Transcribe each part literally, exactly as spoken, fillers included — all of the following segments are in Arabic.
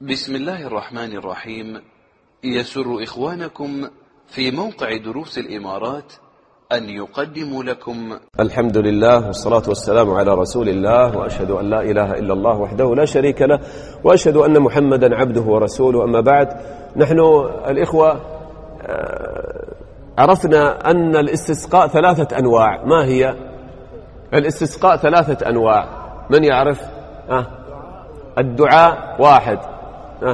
بسم الله الرحمن الرحيم. يسر إخوانكم في موقع دروس الإمارات أن يقدموا لكم الحمد لله والصلاة والسلام على رسول الله، وأشهد أن لا إله إلا الله وحده لا شريك له، وأشهد أن محمدا عبده ورسوله. أما بعد، نحن الإخوة عرفنا أن الاستسقاء ثلاثة أنواع. ما هي الاستسقاء؟ ثلاثة أنواع. من يعرف؟ أه؟ الدعاء واحد، أه؟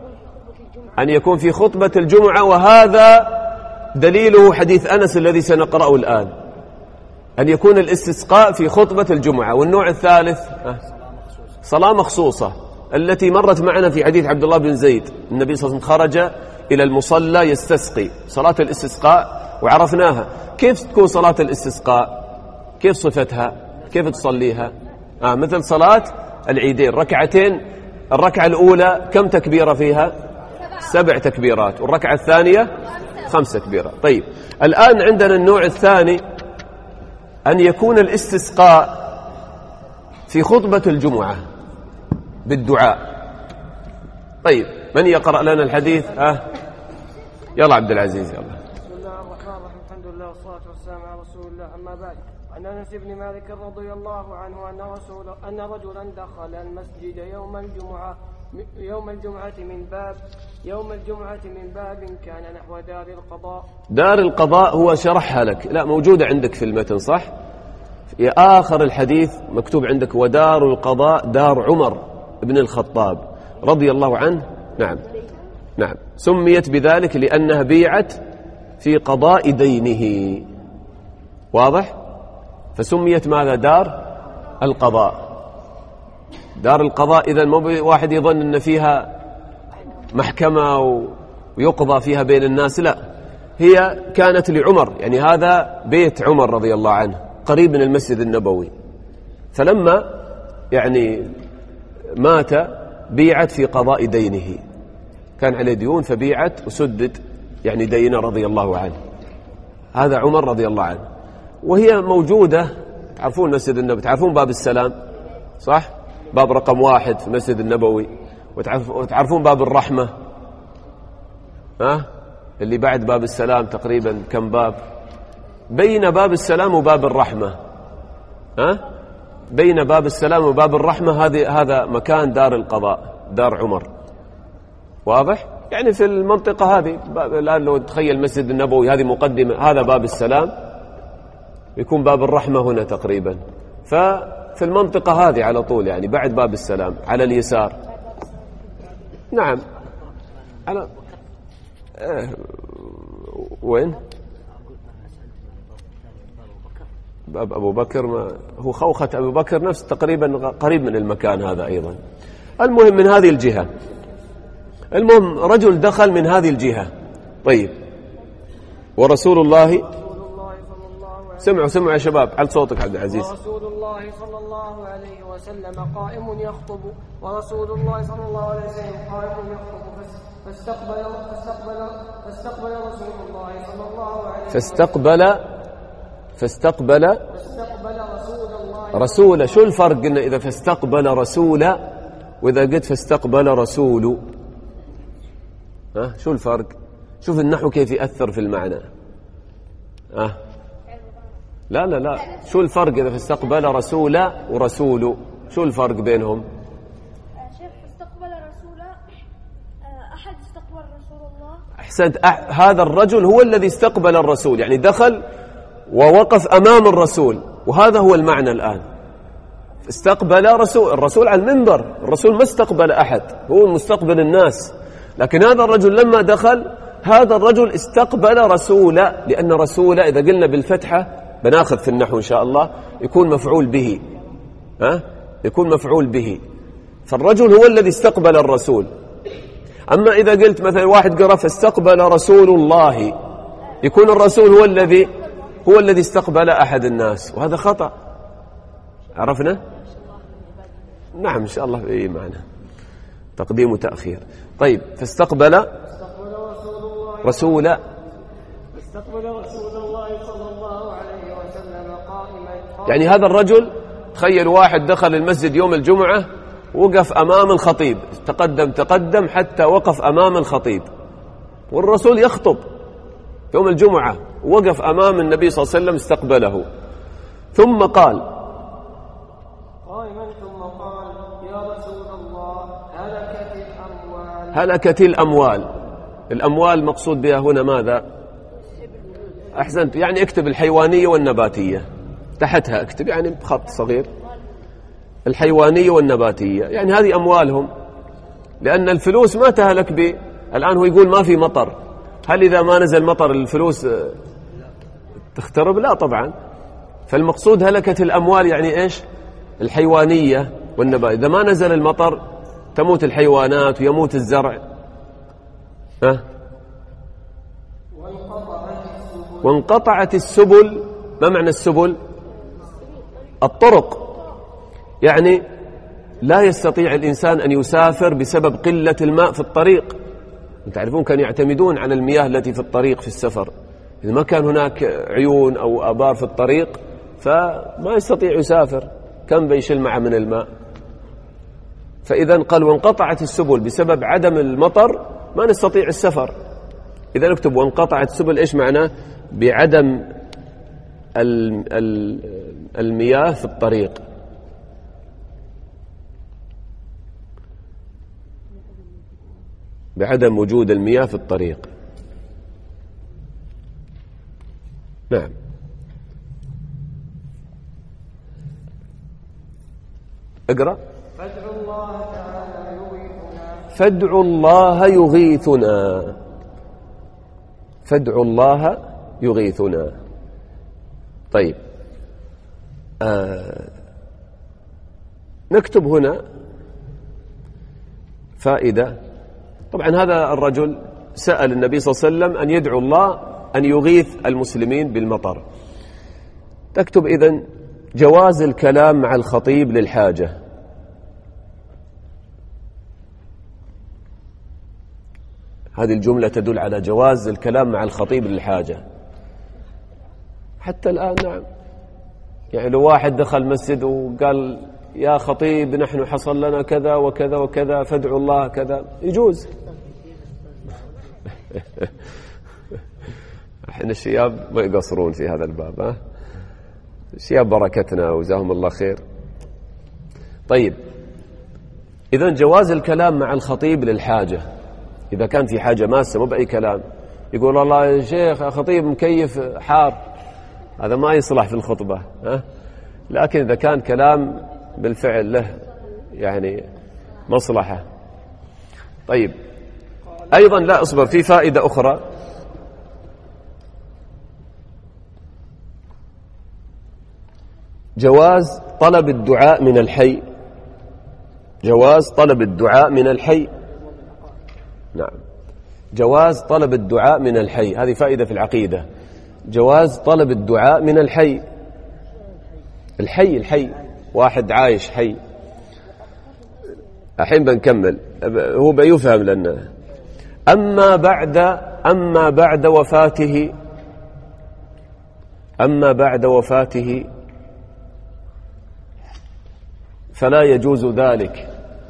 أن يكون في خطبة الجمعة، وهذا دليله حديث أنس الذي سنقرأه الآن، أن يكون الاستسقاء في خطبة الجمعة. والنوع الثالث أه؟ صلاة مخصوصة التي مرت معنا في حديث عبد الله بن زيد، النبي صلى الله عليه وسلم خرج إلى المصلى يستسقي، صلاة الاستسقاء، وعرفناها. كيف تكون صلاة الاستسقاء؟ كيف صفتها؟ كيف تصليها؟ آه مثل صلاة العيدين، ركعتين. الركعة الأولى كم تكبيرة فيها؟ سبع تكبيرات. والركعة الثانية خمس تكبيرات. طيب، الآن عندنا النوع الثاني، أن يكون الاستسقاء في خطبة الجمعة بالدعاء. طيب، من يقرأ لنا الحديث؟ أه؟ يلا عبد العزيز، يلا. بسم الله الرحمن الرحيم، الحمد لله والصلاة والسلام على رسول الله. أما بعد، عن أنس بن مالك رضي الله عنه أن رسول أن رجلا دخل المسجد يوم الجمعة يوم الجمعة من باب يوم الجمعة من باب كان نحو دار القضاء. دار القضاء هو شرحها لك، لا موجودة عندك في المتن، صح؟ في آخر الحديث مكتوب عندك: ودار القضاء دار عمر بن الخطاب رضي الله عنه. نعم نعم، سميت بذلك لأنها بيعت في قضاء دينه. واضح؟ فسميت ماذا؟ دار القضاء. دار القضاء إذن مو واحد يظن أن فيها محكمة ويقضى فيها بين الناس، لا، هي كانت لعمر، يعني هذا بيت عمر رضي الله عنه قريب من المسجد النبوي. فلما يعني مات بيعت في قضاء دينه، كان عليه ديون فبيعت وسدد يعني دينه رضي الله عنه. هذا عمر رضي الله عنه. وهي موجودة، تعرفون مسجد النبوي، تعرفون باب السلام، صح؟ باب رقم واحد في المسجد النبوي. وتعرفون باب الرحمة، ها؟ اللي بعد باب السلام تقريبا كم باب؟ بين باب السلام وباب الرحمة، ها؟ بين باب السلام وباب الرحمة هذه هذا مكان دار القضاء، دار عمر. واضح؟ يعني في المنطقة هذه. الآن لو تخيل المسجد النبوي، هذه مقدمة، هذا باب السلام، يكون باب الرحمة هنا تقريبا. ففي المنطقة هذه على طول، يعني بعد باب السلام على اليسار. نعم، على اه وين؟ باب أبو بكر، ما هو خوخة أبو بكر، نفس تقريبا قريب من المكان هذا أيضا. المهم من هذه الجهة. المهم رجل دخل من هذه الجهة. طيب، ورسول الله سمعوا سمعوا يا شباب، على صوتك عبد العزيز. ورسول الله صلى الله عليه وسلم قائم يخطب ورسول الله صلى الله عليه وسلم قائم يخطب فاستقبل فاستقبل فاستقبل رسول الله صلى الله عليه وسلم فاستقبل فاستقبل فاستقبل رسول الله. رسول، شو الفرق قلنا إذا فاستقبل رسول وإذا قلت فاستقبل رسول؟ ها، شو الفرق؟ شوف النحو كيف يأثر في المعنى. ها، لا لا لا، شو الفرق إذا فاستقبل رسول ورسول؟ شو الفرق بينهم؟ شيخ، استقبل رسول أحد استقبل رسول الله. أحسنت. أح هذا الرجل هو الذي استقبل الرسول، يعني دخل ووقف أمام الرسول، وهذا هو المعنى الآن. استقبل رسول، الرسول على المنبر، الرسول ما استقبل أحد، هو مستقبل الناس. لكن هذا الرجل لما دخل، هذا الرجل استقبل رسول، لأن رسول إذا قلنا بالفتحة بناخذ في النحو إن شاء الله يكون مفعول به، ها؟ يكون مفعول به. فالرجل هو الذي استقبل الرسول. أما إذا قلت مثلا واحد قرأ فاستقبل رسول الله، يكون الرسول هو الذي هو الذي استقبل أحد الناس، وهذا خطأ. عرفنا؟ نعم إن شاء الله. إيه معنا تقديم وتأخير. طيب، فاستقبل رسول استقبل رسول الله صلى الله عليه وسلم قائما. يعني هذا الرجل، تخيل واحد دخل المسجد يوم الجمعة وقف أمام الخطيب، تقدم تقدم حتى وقف أمام الخطيب، والرسول يخطب يوم الجمعة، وقف أمام النبي صلى الله عليه وسلم استقبله، ثم قال قائما ثم قال يا رسول الله هلكت الأموال. هلكت الأموال. الأموال مقصود بها هنا ماذا؟ أحسنت، يعني اكتب الحيوانية والنباتية تحتها، اكتب يعني بخط صغير الحيوانية والنباتية، يعني هذه أموالهم، لأن الفلوس ما تهلك ب الآن هو يقول ما في مطر، هل إذا ما نزل مطر الفلوس تخترب؟ لا طبعا. فالمقصود هلكت الأموال يعني إيش؟ الحيوانية والنبات، إذا ما نزل المطر تموت الحيوانات ويموت الزرع. ها؟ وانقطعت السبل. ما معنى السبل؟ الطرق، يعني لا يستطيع الإنسان أن يسافر بسبب قلة الماء في الطريق. تعرفون كانوا يعتمدون على المياه التي في الطريق في السفر، إذا ما كان هناك عيون أو آبار في الطريق فما يستطيع يسافر، كم بيشيل معه من الماء. فإذا قال وانقطعت السبل بسبب عدم المطر ما نستطيع السفر. إذا نكتب وانقطعت السبل إيش معناه؟ بعدم المياه في الطريق. بعدم وجود المياه في الطريق. نعم. اقرأ. فادعوا الله تعالى يغيثنا. فادعوا الله يغيثنا. فادعوا الله يغيثنا. طيب آه نكتب هنا فائدة. طبعا هذا الرجل سأل النبي صلى الله عليه وسلم أن يدعو الله أن يغيث المسلمين بالمطر. تكتب إذن جواز الكلام مع الخطيب للحاجة. هذه الجملة تدل على جواز الكلام مع الخطيب للحاجة حتى الآن. نعم، يعني لو واحد دخل مسجد وقال يا خطيب نحن حصل لنا كذا وكذا وكذا فادعوا الله كذا، يجوز. احنا الشياب ما يقصرون في هذا الباب، ها الشياب بركتنا وجزاهم الله خير. طيب إذن جواز الكلام مع الخطيب للحاجة، إذا كان في حاجة ماسة مو بأي كلام، يقول الله يا شيخ يا خطيب مكيف حار، هذا ما يصلح في الخطبة، ها؟ لكن إذا كان كلام بالفعل له يعني مصلحة. طيب أيضا لا أصبر، في فائدة أخرى. جواز طلب الدعاء من الحي. جواز طلب الدعاء من الحي. نعم، جواز طلب الدعاء من الحي، هذه فائدة في العقيدة. جواز طلب الدعاء من الحي. الحي الحي واحد عايش حي. الحين بنكمل، هو بيفهم لنا. أما بعد أما بعد وفاته أما بعد وفاته فلا يجوز ذلك.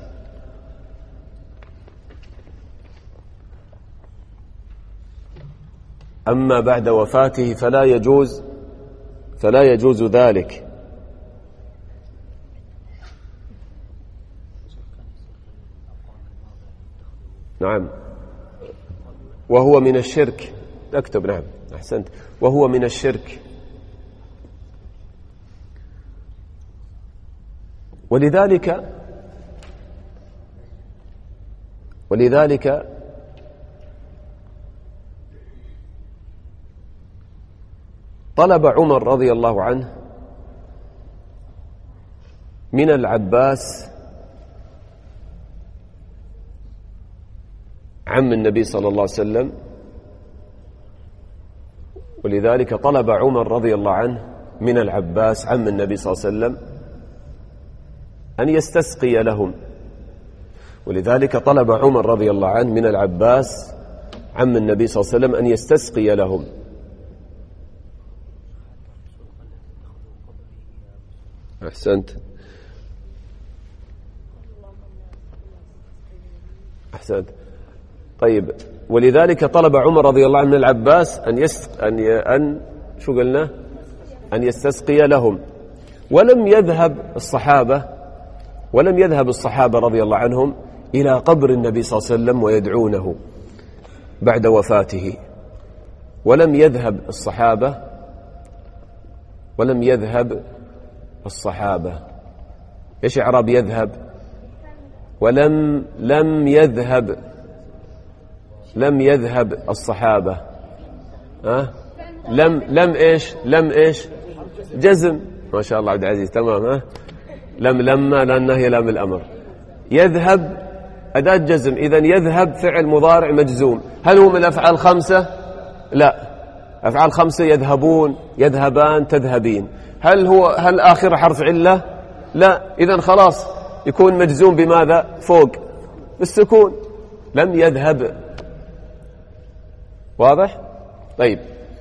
أما بعد وفاته فلا يجوز فلا يجوز ذلك. نعم، وهو من الشرك. اكتب. نعم أحسنت، وهو من الشرك. ولذلك ولذلك طلب عمر رضي الله عنه من العباس عم النبي صلى الله عليه وسلم، ولذلك طلب عمر رضي الله عنه من العباس عم النبي صلى الله عليه وسلم أن يستسقي لهم. ولذلك طلب عمر رضي الله عنه من العباس عم النبي صلى الله عليه وسلم أن يستسقي لهم. أحسنت. أحسنت. طيب، ولذلك طلب عمر رضي الله عنه من العباس أن يست... أن ي... أن شو قلنا أن يستسقي لهم، ولم يذهب الصحابة ولم يذهب الصحابة رضي الله عنهم إلى قبر النبي صلى الله عليه وسلم ويدعونه بعد وفاته. ولم يذهب الصحابة ولم يذهب الصحابة إيش إعراب يذهب؟ ولم لم يذهب لم يذهب الصحابة. أه؟ لم لم إيش لم إيش جزم. ما شاء الله عبد العزيز تمام. ها لم لما لأنه هي لام الأمر. يذهب أداة جزم، إذن يذهب فعل مضارع مجزوم. هل هو من الأفعال الخمسة؟ لا، أفعال خمسة: يذهبون، يذهبان، تذهبين. هل هو هل آخر حرف علة؟ لا، إذن خلاص يكون مجزوم بماذا؟ فوق بالسكون. لم يذهب. واضح؟ طيب،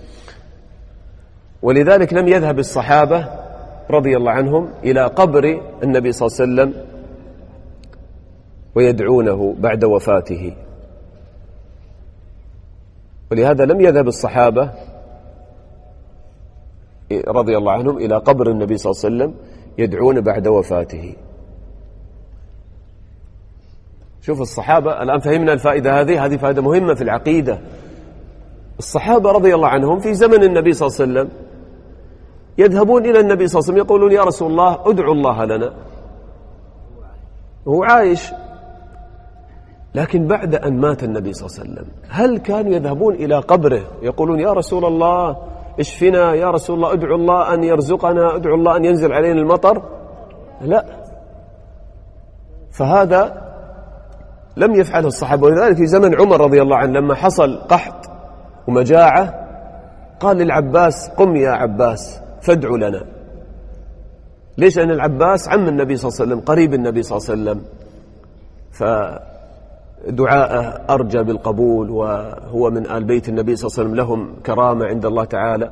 ولذلك لم يذهب الصحابة رضي الله عنهم إلى قبر النبي صلى الله عليه وسلم ويدعونه بعد وفاته. ولهذا لم يذهب الصحابة رضي الله عنهم إلى قبر النبي صلى الله عليه وسلم يدعون بعد وفاته. شوف الصحابة الآن فهمنا الفائدة هذه هذه فائدة مهمة في العقيدة. الصحابة رضي الله عنهم في زمن النبي صلى الله عليه وسلم يذهبون إلى النبي صلى الله عليه وسلم يقولون: يا رسول الله ادعوا الله لنا، وهو عايش. لكن بعد أن مات النبي صلى الله عليه وسلم هل كانوا يذهبون إلى قبره يقولون: يا رسول الله اشفنا، يا رسول الله ادعوا الله أن يرزقنا، ادعوا الله أن ينزل علينا المطر؟ لا، فهذا لم يفعله الصحابة. ولذلك في زمن عمر رضي الله عنه لما حصل قحط ومجاعة قال للعباس: قم يا عباس فادعوا لنا. ليش؟ لأن العباس عم النبي صلى الله عليه وسلم، قريب النبي صلى الله عليه وسلم، فدعاءه أرجى بالقبول، وهو من آل بيت النبي صلى الله عليه وسلم لهم كرامة عند الله تعالى.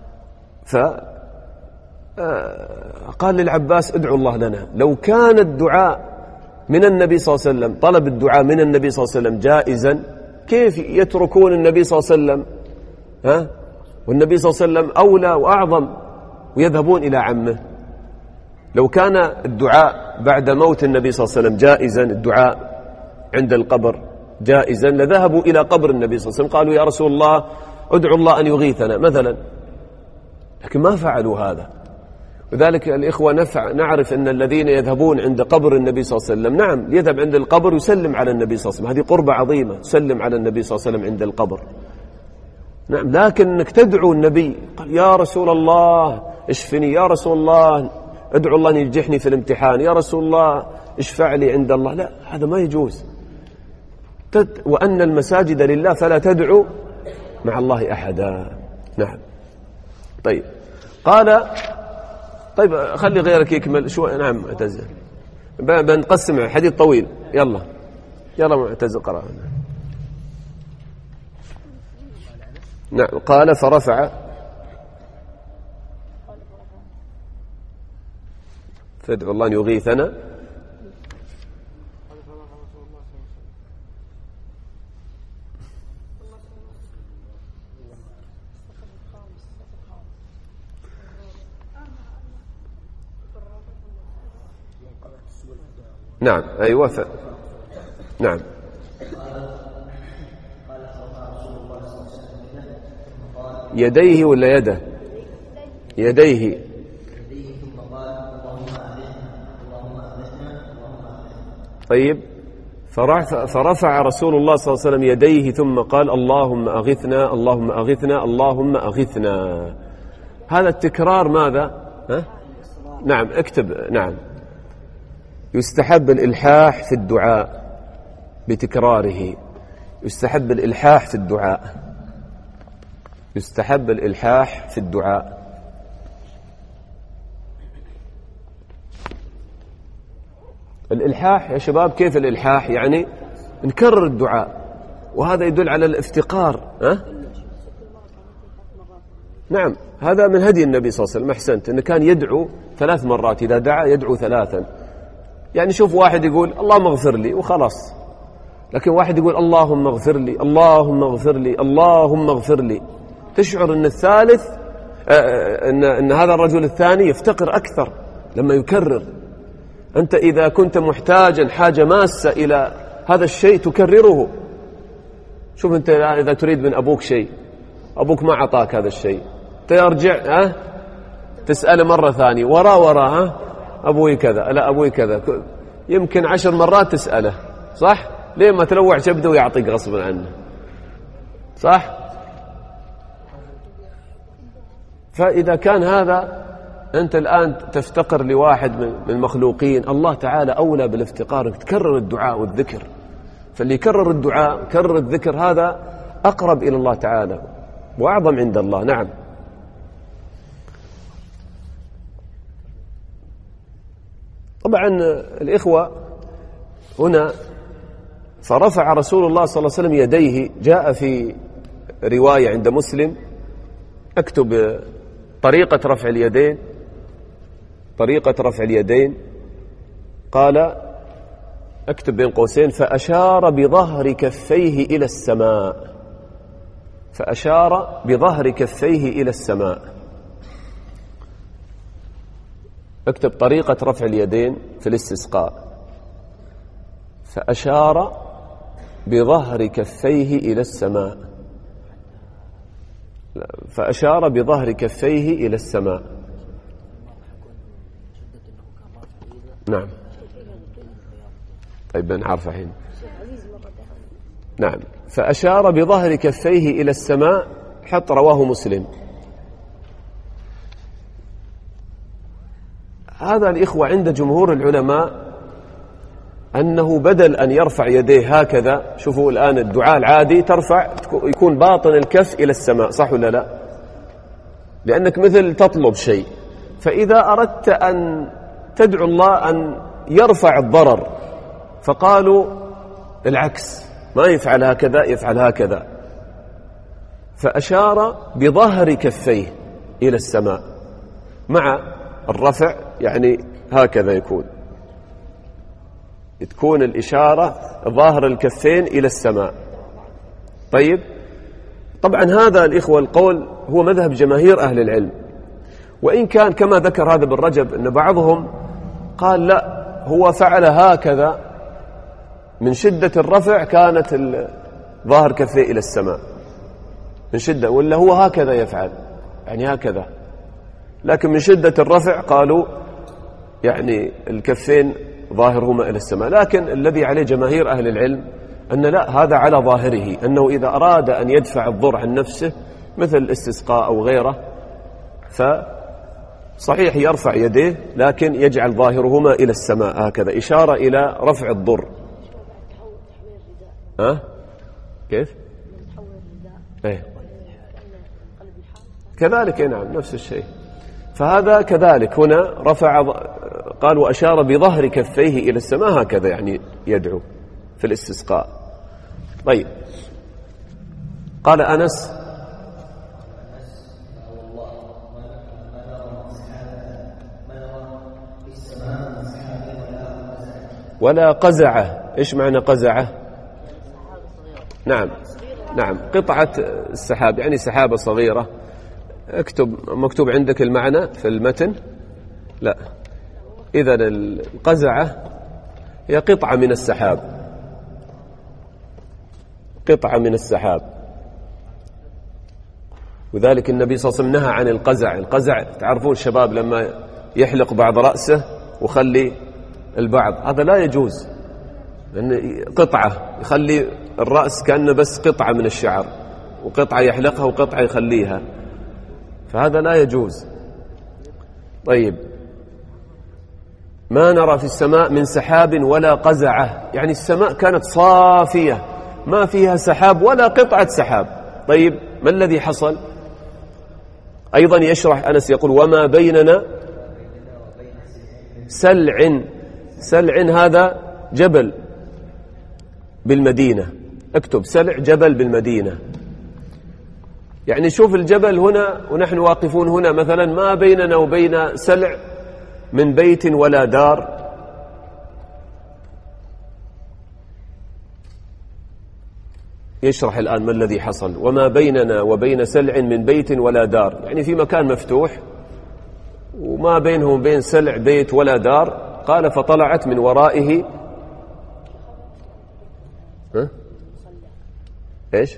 فقال للعباس: ادعوا الله لنا. لو كان الدعاء من النبي صلى الله عليه وسلم، طلب الدعاء من النبي صلى الله عليه وسلم جائزا، كيف يتركون النبي صلى الله عليه وسلم ها والنبي صلى الله عليه وسلم أولى وأعظم ويذهبون إلى عمه؟ لو كان الدعاء بعد موت النبي صلى الله عليه وسلم جائزا، الدعاء عند القبر جائزا، لذهبوا إلى قبر النبي صلى الله عليه وسلم قالوا: يا رسول الله ادعوا الله أن يغيثنا مثلا. لكن ما فعلوا هذا. وذلك الإخوة نفع نعرف أن الذين يذهبون عند قبر النبي صلى الله عليه وسلم، نعم يذهب عند القبر يسلم على النبي صلى الله عليه وسلم، هذه قربة عظيمة، يسلم على النبي صلى الله عليه وسلم عند القبر، نعم. لكن أنك تدعو النبي، قال: يا رسول الله اشفني، يا رسول الله ادعو الله أن ينجحني في الامتحان، يا رسول الله اشفع لي عند الله، لا، هذا ما يجوز. تد... وأن المساجد لله فلا تدعو مع الله أحدا. نعم. طيب، قال: طيب خلي غيرك يكمل شو. نعم معتز، بنقسم حديث طويل. يلا يلا معتز قرأ. نعم. قال: فرفع فادعوا الله أن يغيثنا. نعم أيوة ف... نعم. يديه ولا يده؟ يديه. طيب، فرفع, فرفع رسول الله صلى الله عليه وسلم يديه ثم قال: اللهم أغثنا، اللهم أغثنا، اللهم أغثنا. هذا التكرار ماذا؟ ها؟ نعم اكتب. نعم. يستحب الإلحاح في الدعاء بتكراره. يستحب الإلحاح في الدعاء. يستحب الإلحاح في الدعاء. الإلحاح يا شباب، كيف الإلحاح؟ يعني نكرر الدعاء، وهذا يدل على الافتقار. أه؟ نعم، هذا من هدي النبي صلى الله عليه وسلم. أحسنت، أنه كان يدعو ثلاث مرات، إذا دعا يدعو ثلاثا. يعني شوف واحد يقول: اللهم اغفر لي وخلاص، لكن واحد يقول اللهم اغفر لي اللهم اغفر لي اللهم اغفر لي، تشعر أن الثالث أن, أن هذا الرجل الثاني يفتقر أكثر لما يكرر. أنت إذا كنت محتاجا حاجة ماسة إلى هذا الشيء تكرره. شوف أنت إذا تريد من أبوك شيء، أبوك ما عطاك هذا الشيء، ترجع أه؟ تسأله مرة ثانية ورا ورا ها أبوي كذا لا أبوي كذا، يمكن عشر مرات تسأله صح؟ ليه ما تلوع شبده ويعطيك غصبا عنه صح؟ فإذا كان هذا أنت الآن تفتقر لواحد من المخلوقين، الله تعالى أولى بالافتقار، تكرر الدعاء والذكر. فاللي يكرر الدعاء كرر الذكر هذا أقرب إلى الله تعالى وأعظم عند الله. نعم. طبعا الإخوة هنا فرفع رسول الله صلى الله عليه وسلم يديه، جاء في رواية عند مسلم، اكتب طريقة رفع اليدين، طريقة رفع اليدين، قال اكتب بين قوسين فأشار بظهر كفيه إلى السماء، فأشار بظهر كفيه إلى السماء. اكتب طريقة رفع اليدين في الاستسقاء، فأشار بظهر كفيه إلى السماء، فأشار بظهر كفيه إلى السماء. نعم. طيب نعرف الحين. نعم. فأشار بظهر كفيه إلى السماء، حط رواه مسلم. هذا الإخوة عند جمهور العلماء أنه بدل أن يرفع يديه هكذا، شوفوا الآن الدعاء العادي ترفع يكون باطن الكف إلى السماء صح ولا لا؟ لأنك مثل تطلب شيء، فإذا أردت أن تدعو الله أن يرفع الضرر فقالوا العكس، ما يفعل هكذا، يفعل هكذا. فأشار بظهر كفيه إلى السماء مع الرفع، يعني هكذا يكون تكون الإشارة ظاهر الكفين إلى السماء. طيب طبعا هذا الإخوة القول هو مذهب جماهير أهل العلم، وإن كان كما ذكر هذا ابن رجب أن بعضهم قال لا هو فعل هكذا من شدة الرفع، كانت ظاهر كفيه إلى السماء من شدة، ولا هو هكذا يفعل يعني هكذا، لكن من شدة الرفع قالوا يعني الكفين ظاهرهما إلى السماء. لكن الذي عليه جماهير أهل العلم أن لا، هذا على ظاهره، أنه إذا أراد أن يدفع الضر عن نفسه مثل الاستسقاء أو غيره فصحيح يرفع يديه، لكن يجعل ظاهرهما إلى السماء هكذا، إشارة إلى رفع الضر. ها؟ أه؟ كيف؟ ايه كذلك نعم نفس الشيء. فهذا كذلك هنا رفع، قال وأشار بظهر كفيه إلى السماء هكذا، يعني يدعو في الاستسقاء. طيب قال أنس ولا قزعة. إيش معنى قزعة؟ نعم نعم قطعة السحاب، يعني سحابة صغيرة. اكتب مكتوب عندك المعنى في المتن؟ لا. إذا القزعة هي قطعة من السحاب، قطعة من السحاب. وذلك النبي صلى الله عليه وسلم نهى عن القزع. القزع تعرفون الشباب لما يحلق بعض رأسه وخلي البعض، هذا لا يجوز، لأن قطعة يخلي الرأس كأنه بس قطعة من الشعر، وقطعة يحلقها وقطعة يخليها، فهذا لا يجوز. طيب ما نرى في السماء من سحاب ولا قزعة، يعني السماء كانت صافية ما فيها سحاب ولا قطعة سحاب. طيب ما الذي حصل؟ أيضا يشرح أنس يقول وما بيننا سلع. سلع هذا جبل بالمدينة، اكتب سلع جبل بالمدينة. يعني شوف الجبل هنا ونحن واقفون هنا مثلا، ما بيننا وبين سلع من بيت ولا دار. يشرح الآن ما الذي حصل. وما بيننا وبين سلع من بيت ولا دار، يعني في مكان مفتوح وما بينهم وبين سلع بيت ولا دار. قال فطلعت من ورائه ها؟ ايش؟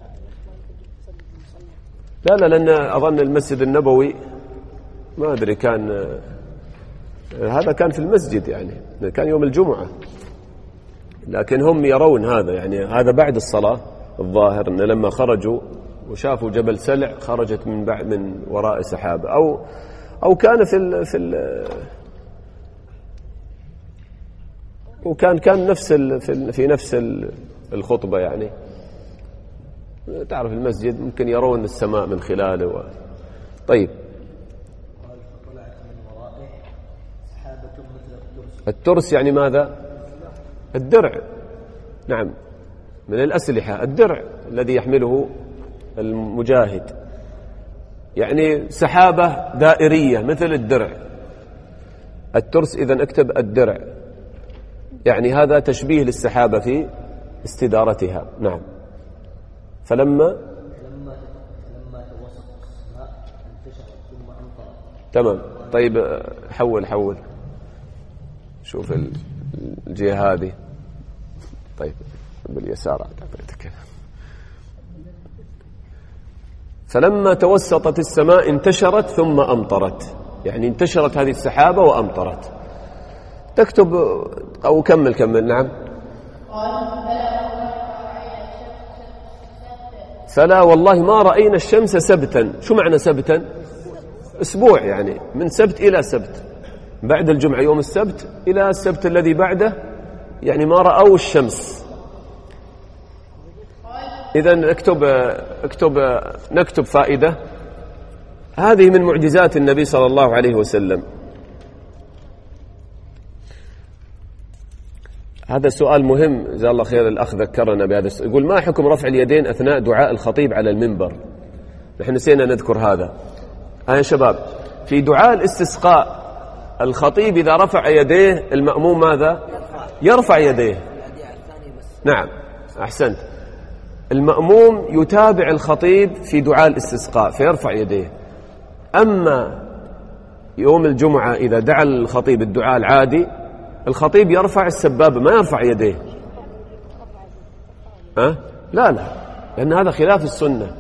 لا لا لأن أظن المسجد النبوي ما أدري كان، هذا كان في المسجد يعني كان يوم الجمعة، لكن هم يرون هذا يعني هذا بعد الصلاة. الظاهر أن لما خرجوا وشافوا جبل سلع خرجت من بعد من وراء سحابة، أو أو كان في ال في ال وكان كان نفس ال في, في نفس الخطبة يعني. تعرف المسجد ممكن يرون السماء من خلاله و... طيب. الترس يعني ماذا؟ الدرع. نعم، من الأسلحة الدرع الذي يحمله المجاهد، يعني سحابة دائرية مثل الدرع. الترس إذن اكتب الدرع، يعني هذا تشبيه للسحابة في استدارتها. نعم. فلما لما لما توسط السماء انتشرت ثم امطرت. تمام. طيب حول حول شوف الجهة هذه. طيب باليسار اعطيتك. فلما توسطت السماء انتشرت ثم امطرت، يعني انتشرت هذه السحابة وامطرت. تكتب او كمل كمل. نعم. فلا والله ما رأينا الشمس سبتا. شو معنى سبتا؟ أسبوع، يعني من سبت إلى سبت، بعد الجمعة يوم السبت إلى السبت الذي بعده، يعني ما رأوا الشمس. إذن اكتب اكتب نكتب فائدة. هذه من معجزات النبي صلى الله عليه وسلم. هذا سؤال مهم، جزاه الله خير الأخ ذكرنا بهذا السؤال. يقول ما حكم رفع اليدين أثناء دعاء الخطيب على المنبر؟ نحن نسينا نذكر هذا. آه يا شباب، في دعاء الاستسقاء الخطيب إذا رفع يديه المأموم ماذا؟ يرفع يديه. نعم أحسنت. المأموم يتابع الخطيب في دعاء الاستسقاء فيرفع يديه. أما يوم الجمعة إذا دعا الخطيب الدعاء العادي الخطيب يرفع السبابة ما يرفع يديه. أه؟ لا لا، لأن هذا خلاف السنة،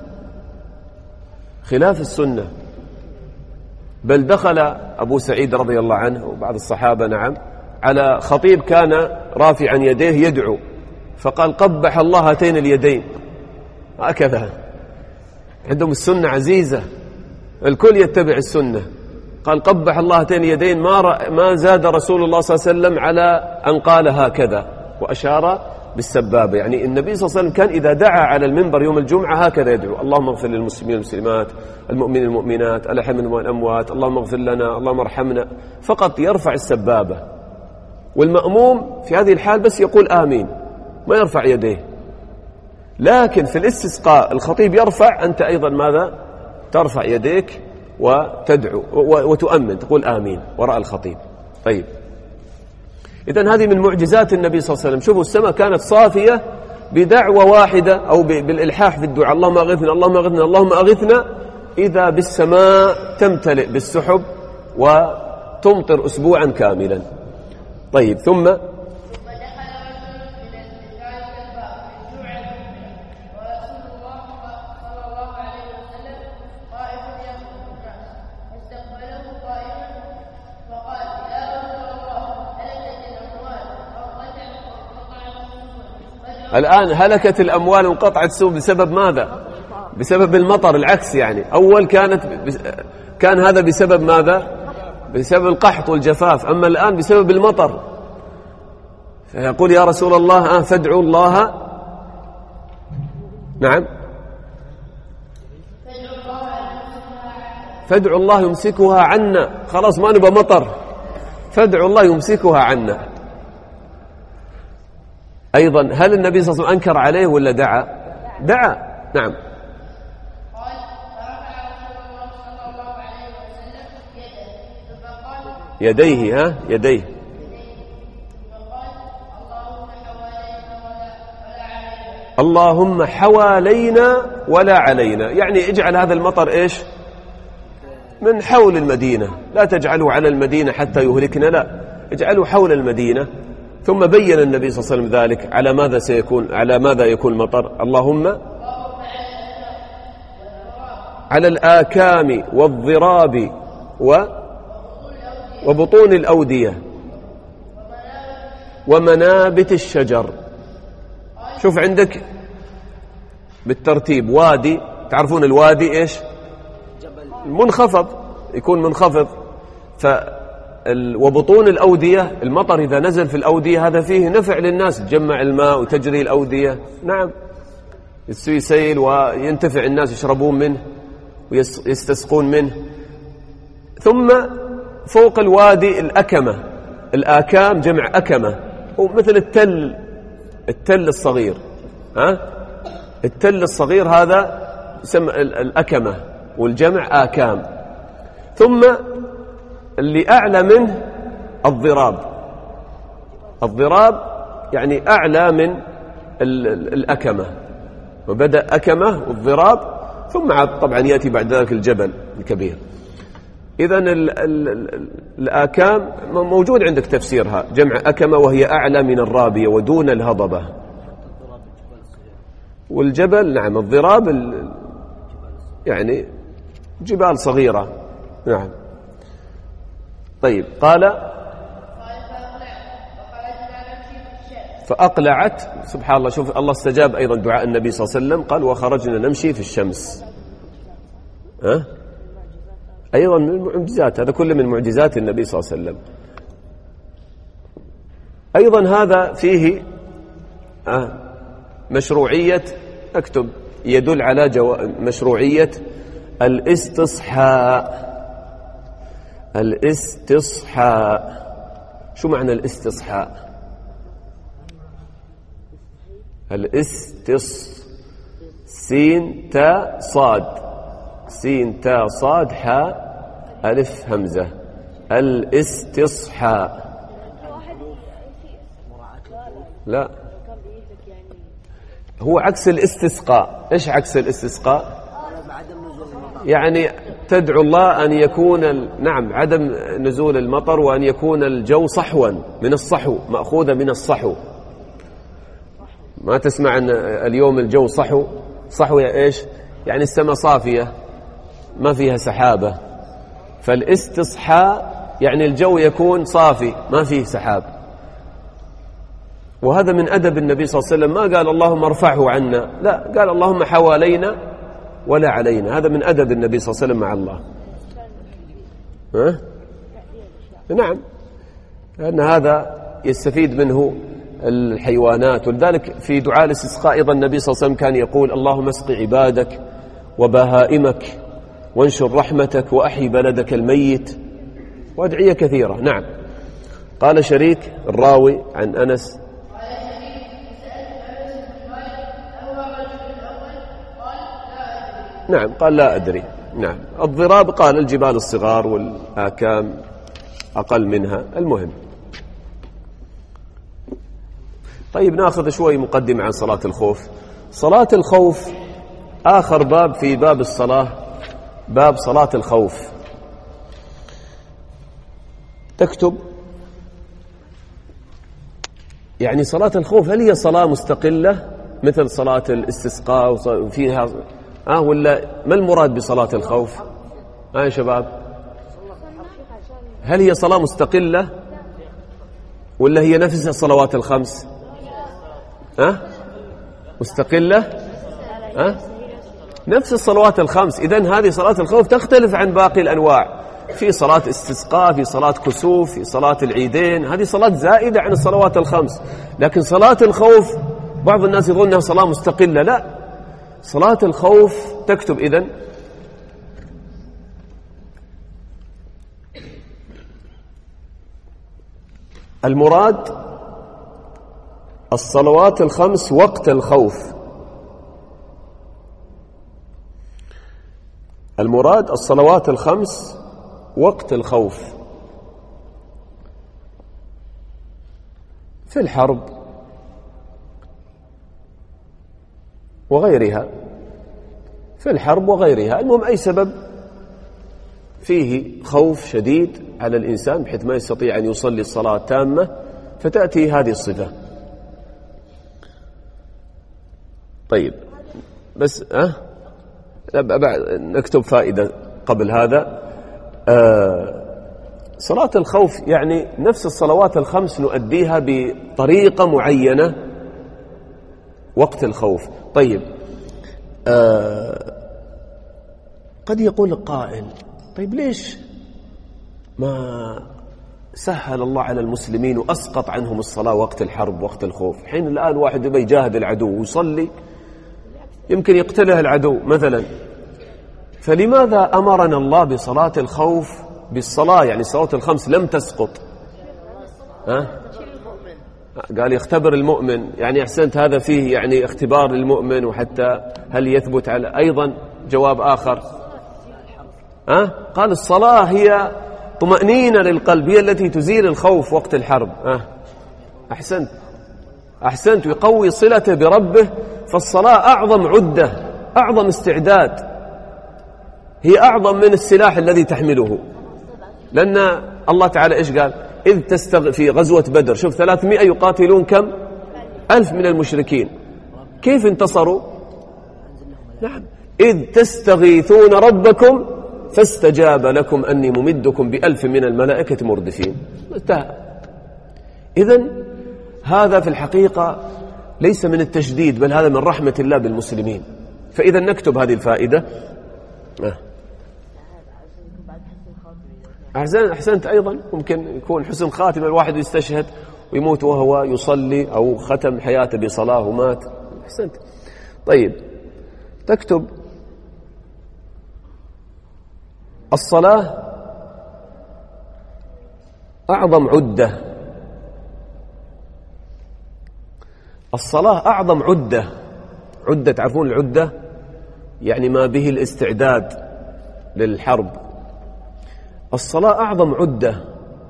خلاف السنة. بل دخل أبو سعيد رضي الله عنه وبعض الصحابة نعم على خطيب كان رافعا يديه يدعو، فقال قبح الله هاتين اليدين. هكذا عندهم السنة عزيزة، الكل يتبع السنة. قال قبح الله هاتين اليدين، ما ما زاد رسول الله صلى الله عليه وسلم على أن قال هكذا، وأشار بالسبابة. يعني النبي صلى الله عليه وسلم كان إذا دعا على المنبر يوم الجمعة هكذا يدعو: اللهم اغفر للمسلمين والمسلمات، المؤمنين والمؤمنات، الأحياء والأموات، اللهم اغفر لنا، اللهم ارحمنا. فقط يرفع السبابة، والمأموم في هذه الحال بس يقول آمين، ما يرفع يديه. لكن في الاستسقاء الخطيب يرفع، أنت أيضا ماذا؟ ترفع يديك وتدعو وتؤمن، تقول آمين وراء الخطيب. طيب، إذن هذه من معجزات النبي صلى الله عليه وسلم. شوفوا السماء كانت صافية بدعوة واحدة أو بالإلحاح في الدعاء: اللهم أغثنا اللهم أغثنا اللهم أغثنا، إذا بالسماء تمتلئ بالسحب وتمطر أسبوعا كاملا. طيب، ثم الآن هلكت الأموال وانقطعت السوق بسبب ماذا؟ بسبب المطر. العكس، يعني أول كانت كان هذا بسبب ماذا؟ بسبب القحط والجفاف، أما الآن بسبب المطر. فيقول يا رسول الله آه فادعوا الله. نعم، فادعوا الله يمسكها عنا، خلاص ما نبى مطر، فادعوا الله يمسكها عنا. أيضا هل النبي صلى الله عليه وسلم أنكر عليه ولا دعا؟ دعا. نعم. يديه ها يديه. اللهم حوالينا ولا علينا، يعني اجعل هذا المطر إيش؟ من حول المدينة، لا تجعله على المدينة حتى يهلكنا، لا، اجعله حول المدينة. ثم بين النبي صلى الله عليه وسلم ذلك على ماذا سيكون، على ماذا يكون المطر. اللهم على الآكام والضراب و وبطون الأودية ومنابت الشجر. شوف عندك بالترتيب وادي، تعرفون الوادي إيش؟ منخفض، يكون منخفض. ف وبطون الأودية، المطر إذا نزل في الأودية هذا فيه نفع للناس، تجمع الماء وتجري الأودية، نعم، يستوي سيل وينتفع الناس، يشربون منه ويستسقون منه. ثم فوق الوادي الأكمة، الآكام جمع أكمة، ومثل التل، التل الصغير، ها؟ التل الصغير هذا يسمى الأكمة، والجمع آكام. ثم اللي أعلى منه الضراب، الضراب يعني أعلى من الأكمة، وبدأ أكمة والضراب، ثم عاد طبعا يأتي بعد ذلك الجبل الكبير. إذن الآكام موجود عندك تفسيرها، جمع أكمة وهي أعلى من الرابية ودون الهضبة. والجبل نعم، الضراب يعني جبال صغيرة، نعم. طيب، قال فأقلعت، سبحان الله، شوف الله استجاب أيضا دعاء النبي صلى الله عليه وسلم، قال وخرجنا نمشي في الشمس. ها؟ أيضا من المعجزات، هذا كله من معجزات النبي صلى الله عليه وسلم. أيضا هذا فيه آه مشروعية، اكتب، يدل على جو... مشروعية الاستصحاء. الاستصحاء، شو معنى الاستصحاء؟ الاستص سين تا صاد، سين تا صاد حاء ألف همزة، الاستصحاء. لا، هو عكس الاستسقاء. إيش عكس الاستسقاء؟ يعني تدعو الله أن يكون ال... نعم، عدم نزول المطر، وأن يكون الجو صحوا، من الصحو، مأخوذة من الصحو. ما تسمع أن اليوم الجو صحو؟ صحو إيش؟ يعني السماء صافية ما فيها سحابة. فالاستصحاء يعني الجو يكون صافي ما فيه سحاب. وهذا من أدب النبي صلى الله عليه وسلم، ما قال اللهم ارفعه عنا، لا، قال اللهم حوالينا ولا علينا. هذا من أدب النبي صلى الله عليه وسلم مع الله. ها؟ نعم، لأن هذا يستفيد منه الحيوانات. ولذلك في دعاء الاستسقاء أيضا النبي صلى الله عليه وسلم كان يقول اللهم اسق عبادك وبهائمك وانشر رحمتك وأحي بلدك الميت، وأدعية كثيرة. نعم. قال شريك الراوي عن أنس نعم، قال لا أدري. نعم. الضراب قال الجبال الصغار والآكام أقل منها. المهم، طيب ناخذ شوي مقدمة عن صلاة الخوف. صلاة الخوف آخر باب في باب الصلاة، باب صلاة الخوف. تكتب يعني صلاة الخوف هل هي صلاة مستقلة مثل صلاة الاستسقاء وفيها آه ولا ما المراد بصلاة الخوف؟ آه يا شباب، هل هي صلاة مستقلة ولا هي نفس الصلوات الخمس؟ أه؟ مستقلة؟ أه؟ نفس الصلوات الخمس. إذن هذه صلاة الخوف تختلف عن باقي الأنواع. في صلاة استسقاء، في صلاة كسوف، في صلاة العيدين، هذه صلاة زائدة عن الصلوات الخمس. لكن صلاة الخوف بعض الناس يظن أنها صلاة مستقلة، لا، صلاة الخوف تكتب إذن المراد الصلوات الخمس وقت الخوف. المراد الصلوات الخمس وقت الخوف، في الحرب، وغيرها، في الحرب وغيرها. المهم أي سبب فيه خوف شديد على الإنسان بحيث ما يستطيع أن يصلي الصلاة تامة، فتأتي هذه الصفة. طيب بس أه؟ نكتب فائدة قبل هذا. آه صلاة الخوف يعني نفس الصلوات الخمس نؤديها بطريقة معينة وقت الخوف. طيب آه قد يقول القائل طيب ليش ما سهل الله على المسلمين وأسقط عنهم الصلاة وقت الحرب وقت الخوف؟ حين الآن واحد يبي يجاهد العدو ويصلي يمكن يقتله العدو مثلا، فلماذا أمرنا الله بصلاة الخوف بالصلاة؟ يعني صلاة الخمس لم تسقط. ها؟ قال يختبر المؤمن، يعني أحسنت، هذا فيه يعني اختبار للمؤمن، وحتى هل يثبت على أيضا جواب آخر. ها؟ قال الصلاة هي طمأنينة للقلب، هي التي تزيل الخوف وقت الحرب. ها؟ أحسنت أحسنت يقوي صلته بربه، فالصلاة أعظم عدة، أعظم استعداد، هي أعظم من السلاح الذي تحمله. لأن الله تعالى إيش قال؟ إذ تستغ في غزوة بدر، شوف ثلاثمائة يقاتلون كم؟ ألف من المشركين، كيف انتصروا؟ نعم، إذ تستغيثون ربكم فاستجاب لكم أني ممدكم بألف من الملائكة مردفين. انتهى. إذن هذا في الحقيقة ليس من التشديد، بل هذا من رحمة الله بالمسلمين. فإذا نكتب هذه الفائدة. أحسن أحسنت أيضا ممكن يكون حسن خاتمة، الواحد يستشهد ويموت وهو يصلي، أو ختم حياته بصلاة ومات. أحسنت. طيب تكتب الصلاة أعظم عدة، الصلاة أعظم عدة. عدة تعرفون العدة يعني ما به الاستعداد للحرب. الصلاة أعظم عدة،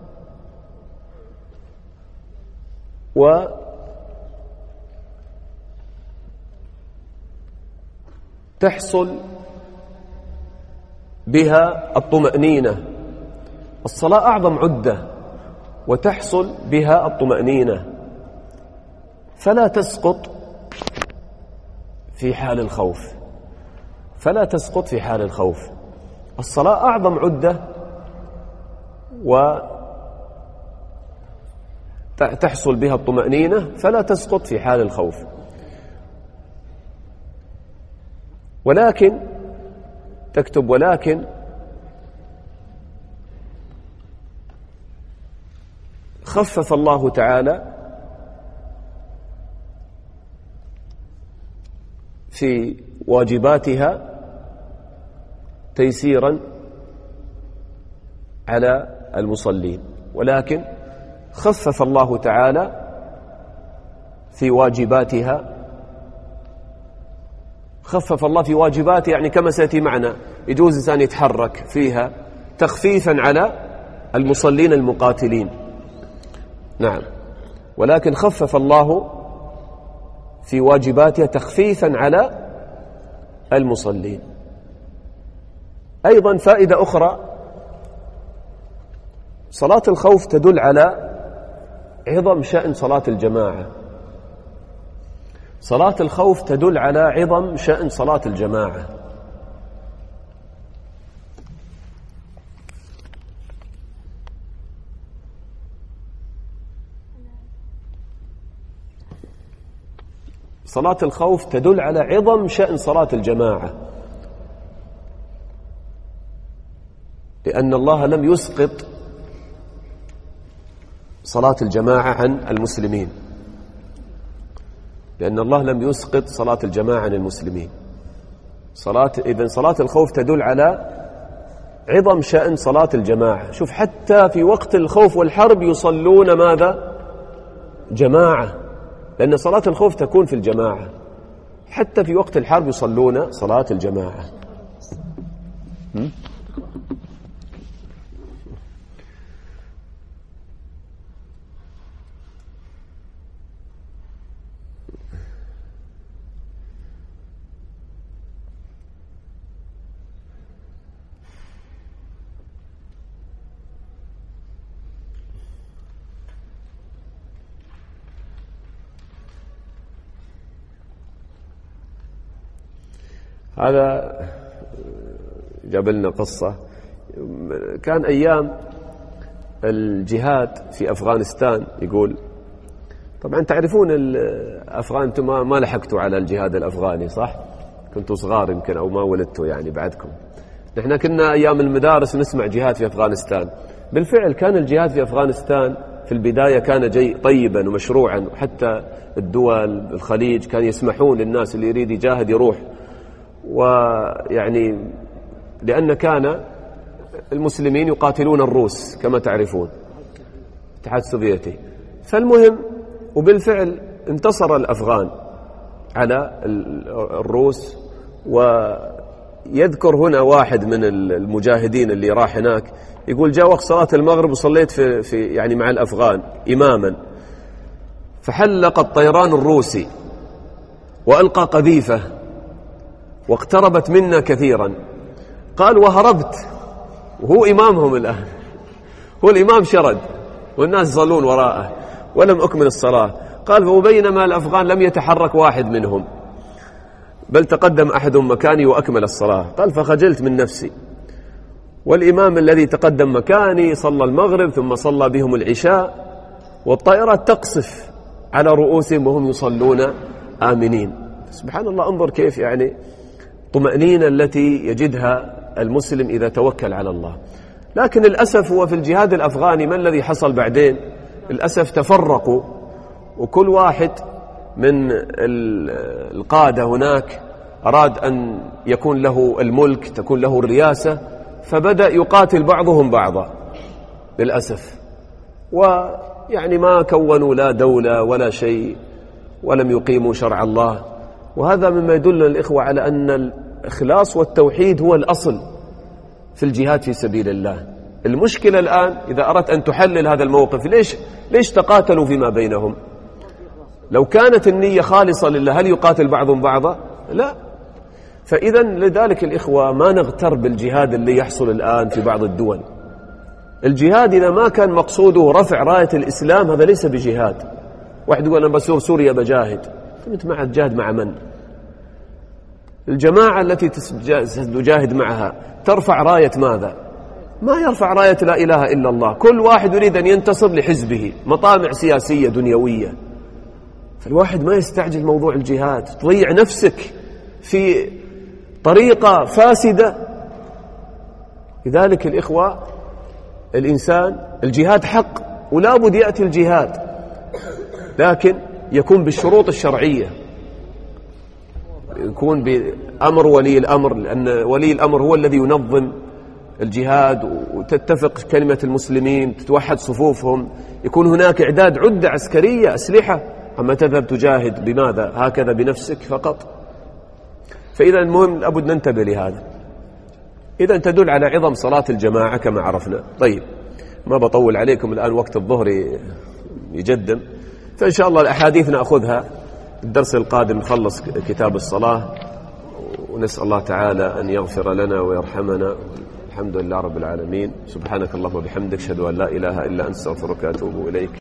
وتحصل بها الطمأنينة. الصلاة أعظم عدة وتحصل بها الطمأنينة، فلا تسقط في حال الخوف، فلا تسقط في حال الخوف. الصلاة أعظم عدة وتحصل بها الطمأنينة، فلا تسقط في حال الخوف. ولكن تكتب ولكن خفف الله تعالى في واجباتها تيسيرا على المصلين. ولكن خفف الله تعالى في واجباتها، خفف الله في واجباتها يعني كما سيأتي معنا يجوز إنسان يتحرك فيها تخفيفا على المصلين المقاتلين. نعم، ولكن خفف الله في واجباتها تخفيفا على المصلين. أيضا فائدة أخرى، صلاة الخوف تدل على عظم شأن صلاة الجماعة. صلاة الخوف تدل على عظم شأن صلاة الجماعة. صلاة الخوف تدل على عظم شأن صلاة الجماعة، لأن الله لم يسقط صلاة الجماعة عن المسلمين، لأن الله لم يسقط صلاة الجماعة عن المسلمين. صلاة إذن صلاة الخوف تدل على عظم شأن صلاة الجماعة. شوف حتى في وقت الخوف والحرب يصلون ماذا؟ جماعة، لأن صلاة الخوف تكون في الجماعة. حتى في وقت الحرب يصلون صلاة الجماعة. هذا جاب لنا قصة. كان أيام الجهاد في أفغانستان، يقول طبعا تعرفون أفغان، أنتم ما, ما لحقتوا على الجهاد الأفغاني صح؟ كنتوا صغار يمكن أو ما ولدتوا يعني بعدكم. نحن كنا أيام المدارس نسمع جهاد في أفغانستان. بالفعل كان الجهاد في أفغانستان في البداية كان جي طيبا ومشروعا، وحتى الدول الخليج كان يسمحون للناس اللي يريد يجاهد يروح، ويعني لأن كان المسلمين يقاتلون الروس كما تعرفون، الاتحاد السوفيتي. فالمهم وبالفعل انتصر الأفغان على الروس. ويذكر هنا واحد من المجاهدين اللي راح هناك يقول جاء وقت صلاة المغرب وصليت في, في يعني مع الأفغان إماما، فحلق الطيران الروسي وألقى قذيفة واقتربت منا كثيرا. قال وهربت وهو إمامهم الآن، هو الإمام شرد والناس يصلون وراءه ولم أكمل الصلاة. قال وبينما الأفغان لم يتحرك واحد منهم، بل تقدم أحدهم مكاني وأكمل الصلاة. قال فخجلت من نفسي، والإمام الذي تقدم مكاني صلى المغرب ثم صلى بهم العشاء، والطائرات تقصف على رؤوسهم وهم يصلون آمنين. سبحان الله، انظر كيف يعني طمأنينة التي يجدها المسلم إذا توكل على الله. لكن الأسف هو في الجهاد الأفغاني ما الذي حصل بعدين؟ الأسف تفرقوا، وكل واحد من القادة هناك أراد أن يكون له الملك، تكون له الرياسة، فبدأ يقاتل بعضهم بعضا للأسف. ويعني ما كونوا لا دولة ولا شيء، ولم يقيموا شرع الله. وهذا مما يدل الإخوة على أن الإخلاص والتوحيد هو الأصل في الجهاد في سبيل الله. المشكلة الآن إذا أردت أن تحلل هذا الموقف، ليش ليش تقاتلوا فيما بينهم؟ لو كانت النية خالصة لله هل يقاتل بعضهم بعضا؟ لا. فإذا لذلك الإخوة ما نغتر بالجهاد اللي يحصل الآن في بعض الدول. الجهاد إذا ما كان مقصوده رفع راية الإسلام هذا ليس بجهاد. واحد يقول أنا بسور سوريا بجاهد، أنت مع تجاهد مع من؟ الجماعة التي تجاهد معها ترفع راية ماذا؟ ما يرفع راية لا إله إلا الله. كل واحد يريد أن ينتصر لحزبه، مطامع سياسية دنيوية. فالواحد ما يستعجل موضوع الجهاد، تضيع نفسك في طريقة فاسدة. لذلك الإخوة الإنسان الجهاد حق ولا بد يأتي الجهاد، لكن يكون بالشروط الشرعية، يكون بأمر ولي الأمر، لأن ولي الأمر هو الذي ينظم الجهاد وتتفق كلمة المسلمين، تتوحد صفوفهم، يكون هناك إعداد عدة عسكرية أسلحة. أما تذهب تجاهد بماذا؟ هكذا بنفسك فقط. فإذا المهم لابد ننتبه لهذا. إذا تدل على عظم صلاة الجماعة كما عرفنا. طيب ما بطول عليكم الآن، وقت الظهر يجدم، فإن شاء الله الأحاديث نأخذها الدرس القادم، نخلص كتاب الصلاة، ونسأل الله تعالى أن يغفر لنا ويرحمنا. الحمد لله رب العالمين. سبحانك اللهم وبحمدك، أشهد أن لا إله إلا أنت، أستغفرك وأتوب إليك.